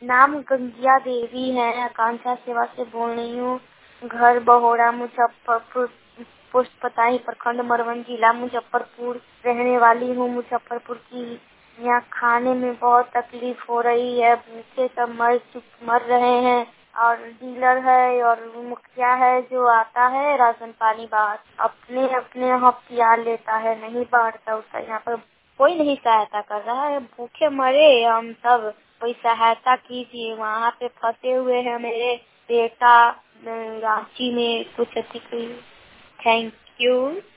नाम गंगिया देवी है, आकांक्षा सेवा से बोल रही हूँ। घर बहोड़ा मुजफ्फरपुर, पोस्ट पताही प्रखंड मरवन, जिला मुजफ्फरपुर। रहने वाली हूँ मुजफ्फरपुर की। यहाँ खाने में बहुत तकलीफ हो रही है, भूखे सब मर रहे हैं। और डीलर है और मुखिया है जो आता है राशन पानी बाहर अपने अपने यहाँ पिया लेता है, नहीं बांटता उसका। यहाँ पर कोई नहीं सहायता कर रहा है, भूखे मरे हम सब। कोई सहायता कीजिए, वहाँ पे फंसे हुए हैं मेरे बेटा रांची में कुछ अच्छी। Thank you.